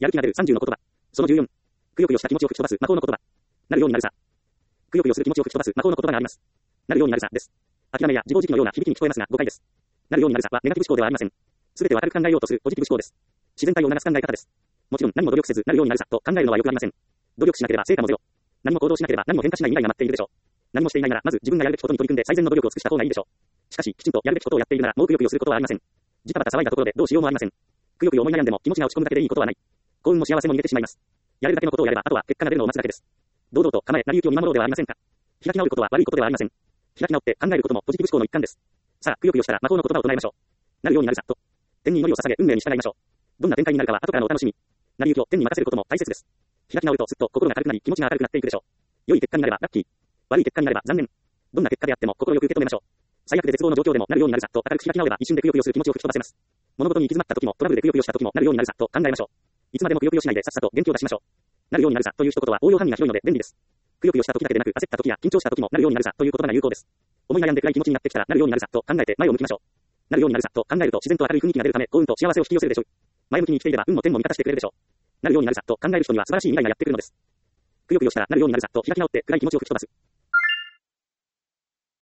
やる気が出る30の言葉。その14。くよくよした気持ちを吹き飛ばす魔法の言葉。なるようになるさ。くよくよする気持ちを吹き飛ばす魔法の言葉があります。なるようになるさです。諦めや自暴自棄のような響きに聞こえますが誤解です。なるようになるさはネガティブ思考ではありません。すべてを明るく考えようとするポジティブ思考です。自然体を促す考え方です。もちろん何も努力せずなるようになるさと考えるのはよくありません。努力しなければ成果もゼロ。何も行動しなければ何も変化しない未来が待っているでしょう。何もしていないならまず自分がやるべきことに取り組んで最善の努力を尽くした方がいいでしょう。しかしきちんとやるべきことをやっているならもうくよくよすることはありません。ジタバタ騒いだところでどうしようもありません。くよくよ思い悩んでも気持ちが落ち込むだけでいいことはない。幸運も幸せも入れてしまいます。やれるだけのことをやればあとは結果が出るのを待つだけです。堂々と構え成り行きを見守ろうではありませんか。開き直ることは悪いことではありません。開き直って考えることもポジティブ思考の一環です。さあくよくよしたら魔法の言葉を唱えましょう。なるようになるさと。天に祈りを捧げ運命に従いましょう。どんな展開になるかは後からのお楽しみ。成り行きを天に任せることも大切です。開き直るとすっと心が軽くなり気持ちが明るくなっていくでしょう。良い結果になればラッキー。悪い結果になれば残念。どんな結果であっても心よく受け止めましょう。最悪で絶望の状況でもなるようになるさと明るく開き直れば一瞬でくよくよする気持ちを吹き飛ばせます。物事に行き詰まった時もトラブルでくよくよした時もなるようになるさと考えましょう。いつまでもくよくよしないでさっさと元気を出しましょう。なるようになるさという一言は応用範囲が広いので便利です。くよくよした時だけでなく焦った時や緊張した時もなるようになるさという言葉が有効です。思い悩んで暗い気持ちになってきたらなるようになるさと考えて前を向きましょう。なるようになるさと考えると自然と明るい雰囲気が出るため幸運と幸せを引き寄せるでしょう。前向きに生きていれば運も天も味方してくれるでしょう。なるようになるさと考える人には素晴らしい未来がやってくるのです。くよくよしたらなるようになるさと開き直って暗い気持ちを吹き飛ばす。